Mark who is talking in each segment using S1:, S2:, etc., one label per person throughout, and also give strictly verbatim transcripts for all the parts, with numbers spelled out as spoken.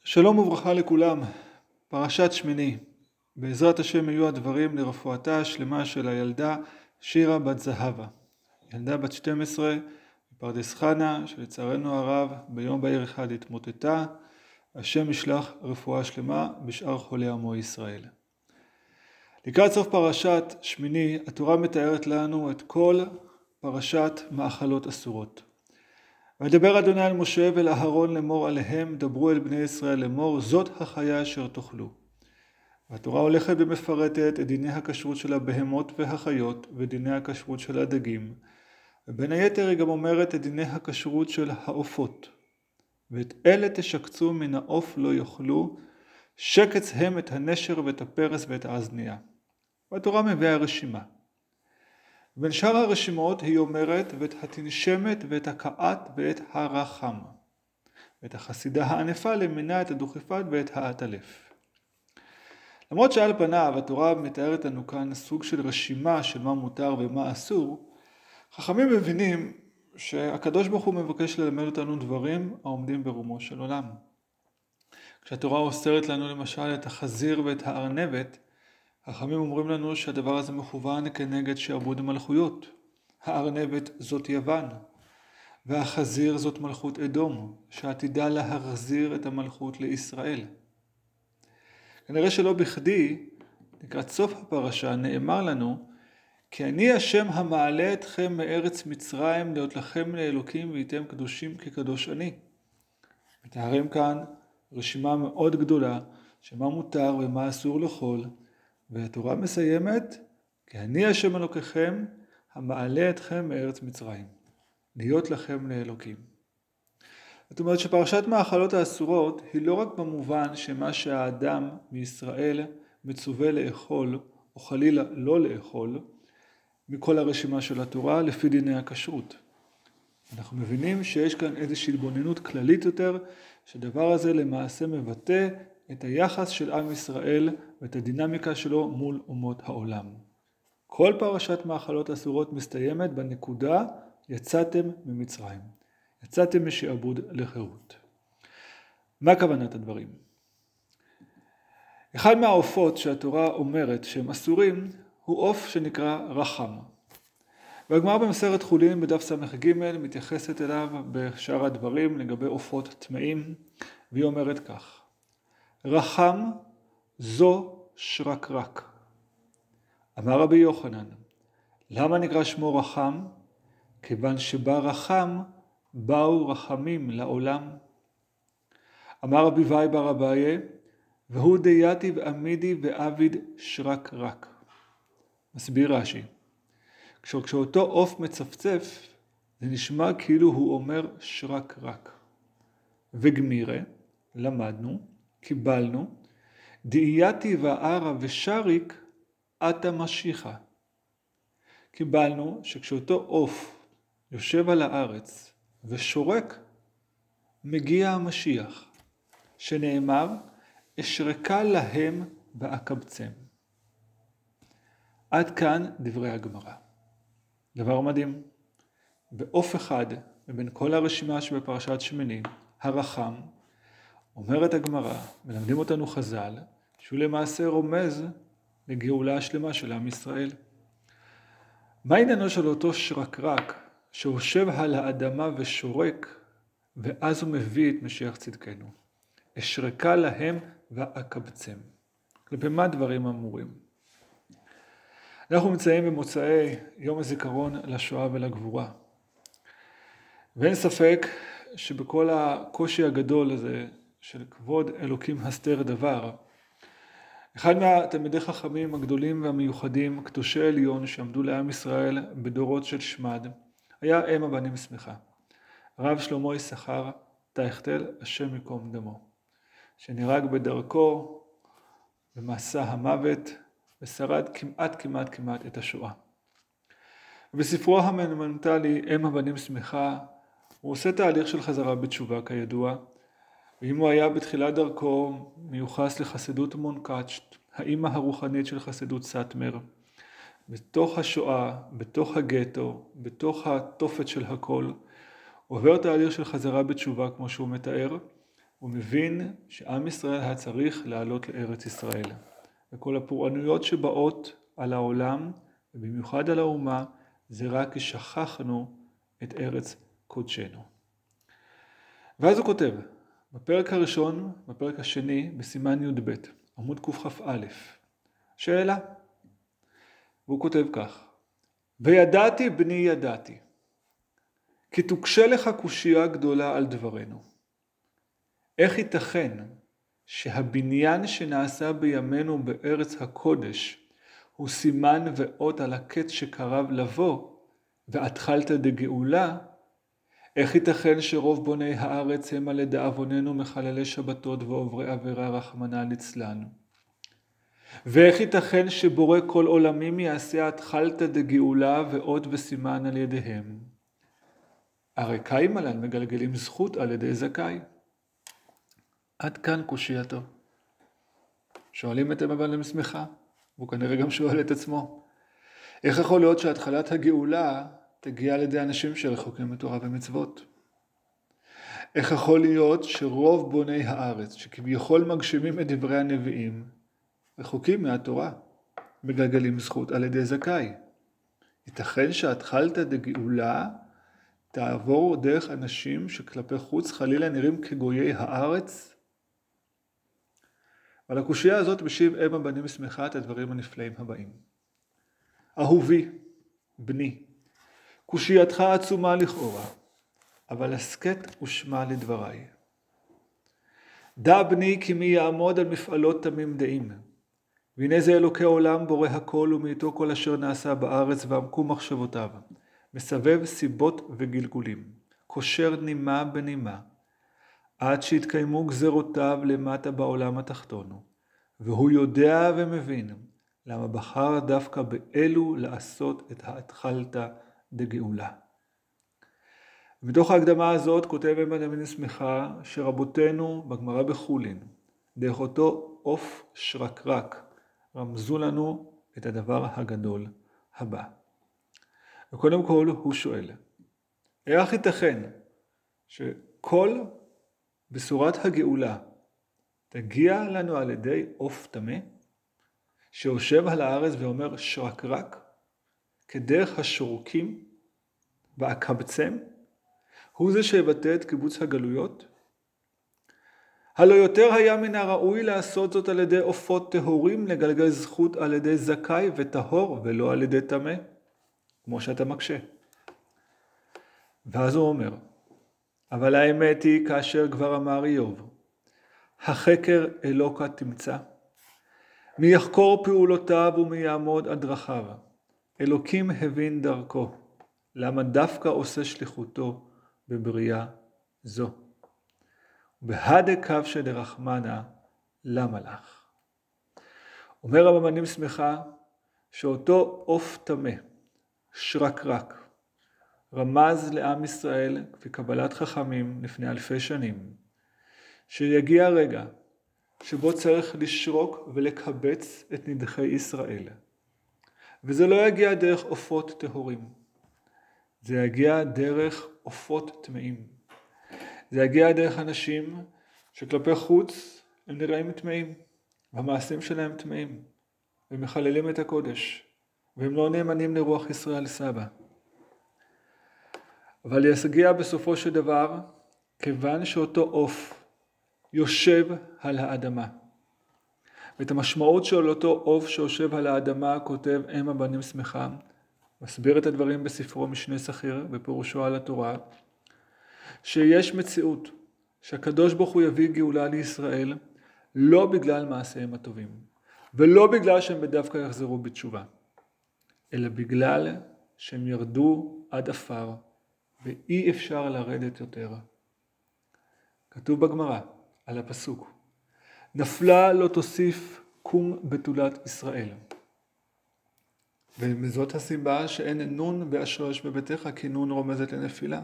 S1: שלום וברכה לכולם, פרשת שמיני. בעזרת השם יהיו הדברים לרפואתה השלמה של הילדה שירה בת זהבה. ילדה בת שתים עשרה בפרדס חנה, שלצערנו הרב ביום בהיר אחד התמוטטה. השם ישלח רפואה שלמה בשאר חולי עמו ישראל. לקראת סוף פרשת שמיני, התורה מתארת לנו את כל פרשת מאכלות אסורות. וידבר אדוני אל משה ואל אהרון לאמור עליהם, דברו אל בני ישראל לאמור, זאת החיה אשר תאכלו. והתורה הולכת ומפרטת את דיני הכשרות של הבהמות והחיות ודיני הכשרות של הדגים. ובין היתר היא גם אומרת את דיני הכשרות של העופות. ואת אלה תשקצו מן העוף לא יאכלו, שקץ הם את הנשר ואת הפרס ואת האזניה. והתורה מביאה רשימה. בין שאר הרשימות היא אומרת ואת התנשמת ואת הקעת ואת הרחם. ואת החסידה הענפה למינה את הדוכיפת ואת העטלף. למרות שעל פניו התורה מתארת לנו כאן סוג של רשימה של מה מותר ומה אסור, חכמים מבינים שהקדוש ברוך הוא מבקש ללמד אותנו דברים העומדים ברומו של עולם. כשהתורה אוסרת לנו למשל את החזיר ואת הארנבת, החכמים אומרים לנו שהדבר הזה מכוון כנגד שעבוד המלכויות. הארנבת זאת יוון, והחזיר זאת מלכות אדום, שעתידה להחזיר את המלכות לישראל. כנראה שלא בכדי, לקראת סוף הפרשה נאמר לנו, כי אני השם המעלה אתכם מארץ מצרים להיות לכם לאלוקים והייתם קדושים כקדוש אני. מתארים כאן רשימה מאוד גדולה שמה מותר ומה אסור לאכול, והתורה מסיימת, כי אני השם אלוקיכם המעלה אתכם מארץ מצרים, להיות לכם לאלוקים. זאת אומרת שפרשת מאכלות האסורות היא לא רק במובן שמה שהאדם מישראל מצווה לאכול, או חלילה לא לאכול, מכל הרשימה של התורה לפי דיני הכשרות. אנחנו מבינים שיש כאן איזושהי התבוננות כללית יותר, שדבר הזה למעשה מבטא את היחס של עם ישראל ואת הדינמיקה שלו מול אומות העולם. כל פרשת מאכלות אסורות מסתיימת בנקודה יצאתם ממצרים. יצאתם משעבוד לחירות. מה כוונת הדברים? אחד מהעופות שהתורה אומרת שהם אסורים הוא עוף שנקרא רחם. והגמרא במסכת חולין בדף ס"ג מתייחסת אליו בשאר הדברים לגבי עופות טמאים, והיא אומרת כך: רחם זו שרקרק. אמר רבי יוחנן, למה נקרא שמו רחם? כיוון שבא רחם באו רחמים לעולם. אמר רבי ואי בר אביי, והוא דייתי ועמידי ועביד שרקרק. מסביר רש"י, כשאותו עוף מצפצף, זה נשמע כאילו הוא אומר שרקרק. וגמירה, למדנו, קיבלנו, דייתי וערה ושריק, אתה משיחה. קיבלנו שכשאותו עוף יושב על הארץ ושורק, מגיע המשיח, שנאמר, אשרקה להם ואקבצם. עד כאן דברי הגמרא. דבר מדהים. בעוף אחד, מבין כל הרשימה שבפרשת שמיני, הרחם, אומרת הגמרא, מלמדים אותנו חז"ל, שהוא למעשה רומז לגאולה השלמה של עם ישראל. מה עניינו של אותו שרקרק שיושב על האדמה ושורק, ואז הוא מביא את משיח צדקנו? אשרקה להם ואקבצם. כלפי מה דברים אמורים? אנחנו נמצאים במוצאי יום הזיכרון לשואה ולגבורה. ואין ספק שבכל הקושי הגדול הזה של כבוד אלוקים הסתר דבר, אחד מהתלמידי חכמים הגדולים והמיוחדים, קדושי עליון שעמדו לעם ישראל בדורות של שמד, היה אם הבנים שמחה, רב שלמה יששכר טייכטל, השם יקום דמו, שנהרג בדרכו במסע המוות ושרד כמעט כמעט כמעט את השואה. בספרו המונומנטלי אם הבנים שמחה, הוא עושה תהליך של חזרה בתשובה כידוע, ואם הוא היה בתחילת דרכו מיוחס לחסידות מונקאצ'ט, האמא הרוחנית של חסידות סאטמר, בתוך השואה, בתוך הגטו, בתוך התופת של הכל, הוא עובר תהליך של חזרה בתשובה כמו שהוא מתאר, הוא מבין שעם ישראל היה צריך לעלות לארץ ישראל. וכל הפורענויות שבאות על העולם, ובמיוחד על האומה, זה רק כי שכחנו את ארץ קודשנו. ואז הוא כותב, בפרק הראשון, בפרק השני, בסימן י"ב, עמוד קכ"א, שאלה. והוא כותב כך, וידעתי בני ידעתי, כי תוקשה לך קושייה גדולה על דברנו. איך ייתכן שהבניין שנעשה בימינו בארץ הקודש הוא סימן ואות על הקץ שקרב לבוא, והתחלת דגאולה? איך ייתכן שרוב בוני הארץ הם על לדאבוננו מחללי שבתות ועוברי עבירה רחמנא ליצלן? ואיך ייתכן שבורא כל עולמים יעשה התחלת דגאולה ואות וסימן על ידיהם? הרי קיימה לן מגלגלים זכות על ידי זכאי. עד כאן קושייתו. שואלים את הבעלים שמחה, והוא כנראה גם שואל את עצמו. איך יכול להיות שהתחלת הגאולה תגיע על ידי אנשים שרחוקים מתורה ומצוות? איך יכול להיות שרוב בוני הארץ, שכביכול מגשימים את דברי הנביאים, רחוקים מהתורה, מגלגלים זכות על ידי זכאי? ייתכן שהתחלת דגאולה תעבור דרך אנשים שכלפי חוץ חלילה נראים כגויי הארץ? ועל הקושייה הזאת משיב אם הבנים שמחה את הדברים הנפלאים הבאים. אהובי, בני, קושייתך עצומה לכאורה, אבל הסכת ושמע לדבריי. דע בני כי מי יעמוד על מפעלות תמים דעים, והנה זה אלוקי עולם בורא הכל ומאיתו כל אשר נעשה בארץ ועמקו מחשבותיו, מסבב סיבות וגלגולים, קושר נימה בנימה, עד שהתקיימו גזרותיו למטה בעולם התחתון, והוא יודע ומבין למה בחר דווקא באלו לעשות את ההתחלתא דגאולה. מתוך ההקדמה הזאת כותב אם הבנים שמחה שרבותינו בגמרא בחולין, דרך אותו עוף שרקרק, רמזו לנו את הדבר הגדול הבא. וקודם כל הוא שואל, איך ייתכן שכל בשורת הגאולה תגיע לנו על ידי עוף טמא, שיושב על הארץ ואומר שרקרק, כדרך השורקים והקבצם, הוא זה שיבטא את קיבוץ הגלויות? הלא יותר היה מן הראוי לעשות זאת על ידי עופות טהורים, לגלגל זכות על ידי זכאי וטהור ולא על ידי טמא, כמו שאתה מקשה. ואז הוא אומר, אבל האמת היא כאשר כבר אמר איוב, החקר אלוקה תמצא, מי יחקור פעולותיו ומי יעמוד על דרכיו. אלוקים הבין דרכו, למה דווקא עושה שליחותו בבריאה זו. בהדה קו שדרחמנה, למה לך? אומר הבנים שמחה שאותו עוף טמא, שרקרק, רמז לעם ישראל כפי קבלת חכמים לפני אלפי שנים, שיגיע רגע שבו צריך לשרוק ולקבץ את נדחי ישראל. וזה לא יגיע דרך עופות טהורים, זה יגיע דרך עופות טמאים. זה יגיע דרך אנשים שכלפי חוץ הם נראים טמאים, והמעשים שלהם טמאים, ומחללים את הקודש, והם לא נאמנים לרוח ישראל סבא. אבל יגיע בסופו של דבר, כיוון שאותו עוף יושב על האדמה. ואת המשמעות של אותו עוף שיושב על האדמה כותב אם הבנים שמחה, מסביר את הדברים בספרו משנה שכיר בפירושו על התורה, שיש מציאות שהקדוש ברוך הוא יביא גאולה לישראל לא בגלל מעשיהם הטובים, ולא בגלל שהם בדווקא יחזרו בתשובה, אלא בגלל שהם ירדו עד עפר ואי אפשר לרדת יותר. כתוב בגמרא על הפסוק, נפלה לא תוסיף קום בתולת ישראל. ומזאת הסיבה שאין נון באשרש בביתך, כי נון רומזת לנפילה.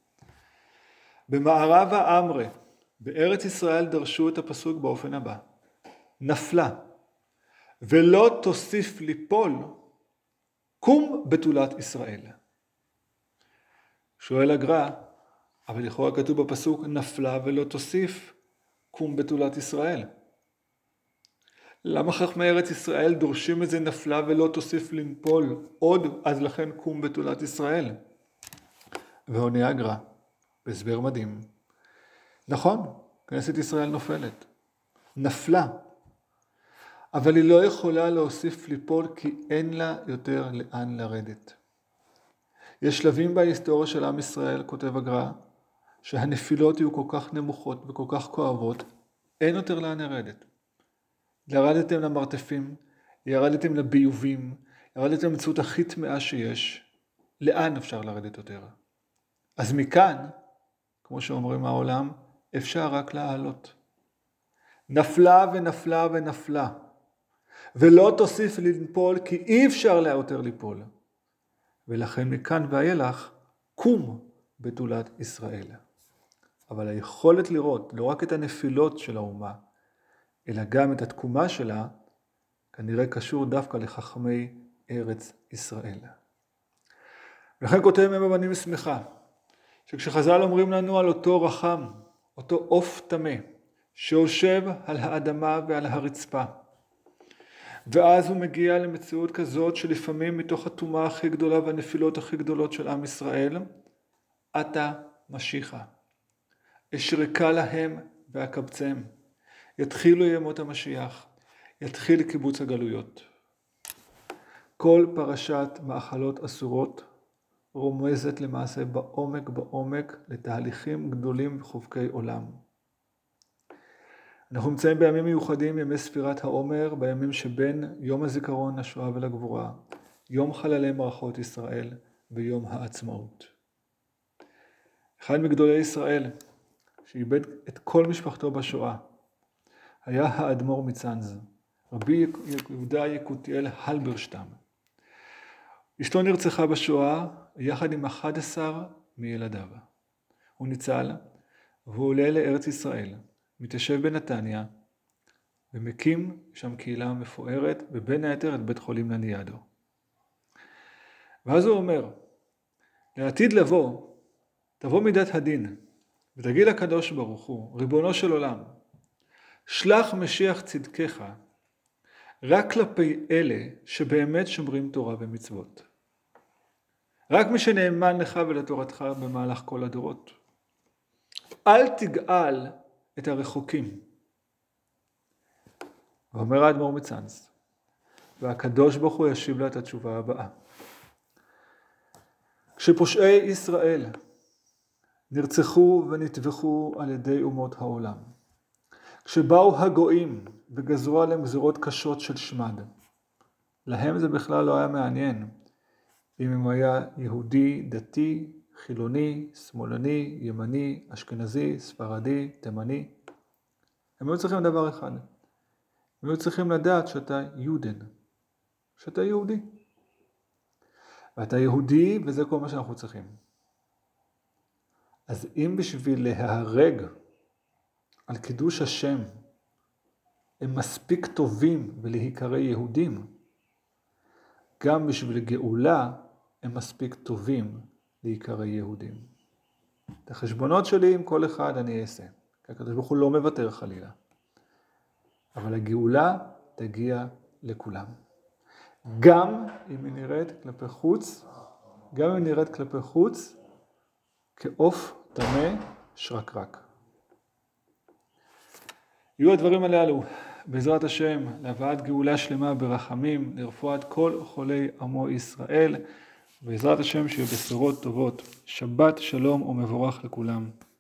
S1: במערב האמרה, בארץ ישראל דרשו את הפסוק באופן הבא, נפלה, ולא תוסיף ליפול, קום בתולת ישראל. שואל הגר"א, אבל לכאורה כתוב בפסוק, נפלה ולא תוסיף, קום בתולת ישראל. למה חכמי ארץ ישראל דורשים את זה נפלה ולא תוסיף לנפול עוד, אז לכן קום בתולת ישראל? ועונה הגר"א, בהסבר מדהים. נכון, כנסת ישראל נופלת, נפלה, אבל היא לא יכולה להוסיף ליפול כי אין לה יותר לאן לרדת. יש שלבים בהיסטוריה של עם ישראל, כותב הגר"א, שהנפילות יהיו כל כך נמוכות וכל כך כואבות, אין יותר לאן לרדת. ירדתם למרתפים, ירדתם לביובים, ירדתם למציאות הכי טמאה שיש. לאן אפשר לרדת יותר? אז מכאן, כמו שאומרים העולם, אפשר רק לעלות. נפלה ונפלה ונפלה, ולא תוסיף לנפול כי אי אפשר לה יותר ליפול. ולכן מכאן ואילך, קום בתולת ישראל. אבל היכולת לראות לא רק את הנפילות של האומה, אלא גם את התקומה שלה, כנראה קשור דווקא לחכמי ארץ ישראל. ולכן כותב מ"ם בנים שמחה, שכשחז"ל אומרים לנו על אותו רחם, אותו עוף טמא, שיושב על האדמה ועל הרצפה, ואז הוא מגיע למציאות כזאת שלפעמים מתוך הטומאה הכי גדולה והנפילות הכי גדולות של עם ישראל, אתה משיחה. אשרקה להם ואקבצם. יתחילו ימות המשיח, יתחיל קיבוץ הגלויות. כל פרשת מאכלות אסורות רומזת למעשה בעומק בעומק לתהליכים גדולים וחובקי עולם. אנחנו נמצאים בימים מיוחדים, ימי ספירת העומר, בימים שבין יום הזיכרון לשואה ולגבורה, יום חללי מערכות ישראל ויום העצמאות. אחד מגדולי ישראל, שאיבד את כל משפחתו בשואה, היה האדמו"ר מצאנז, רבי יהודה יקותיאל הלברשטם. אשתו נרצחה בשואה יחד עם אחד עשר מילדיו. הוא ניצל והוא עולה לארץ ישראל, מתיישב בנתניה ומקים שם קהילה מפוארת, ובין היתר את בית חולים לניאדו. ואז הוא אומר, לעתיד לבוא, תבוא מידת הדין, ותגיד לקדוש ברוך הוא, ריבונו של עולם, שלח משיח צדקך רק כלפי אלה שבאמת שומרים תורה ומצוות. רק מי שנאמן לך ולתורתך במהלך כל הדורות. אל תגאל את הרחוקים. ואומר האדמו"ר מצאנז, והקדוש ברוך הוא ישיב לה את התשובה הבאה. כשפושעי ישראל נרצחו ונטבחו על ידי אומות העולם, כשבאו הגויים וגזרו עליהם גזירות קשות של שמד, להם זה בכלל לא היה מעניין אם הם היה יהודי, דתי, חילוני, שמאלני, ימני, אשכנזי, ספרדי, תימני. הם היו צריכים דבר אחד. הם היו צריכים לדעת שאתה יודן, שאתה יהודי. ואתה יהודי, וזה כל מה שאנחנו צריכים. אז אם בשביל לההרג על קידוש השם הם מספיק טובים ולהיקרא יהודים, גם בשביל גאולה הם מספיק טובים להיקרא יהודים. את החשבונות שלי עם כל אחד אני אעשה, כי הקדוש ברוך הוא לא מוותר חלילה. אבל הגאולה תגיע לכולם. גם אם היא נראית כלפי חוץ, גם אם היא נראית כלפי חוץ, כעוף טמא שרקרק. יהיו הדברים הללו, בעזרת השם, להבאת גאולה שלמה ברחמים, לרפואת כל חולי עמו ישראל, בעזרת השם שיהיו בשורות טובות. שבת שלום ומבורך לכולם.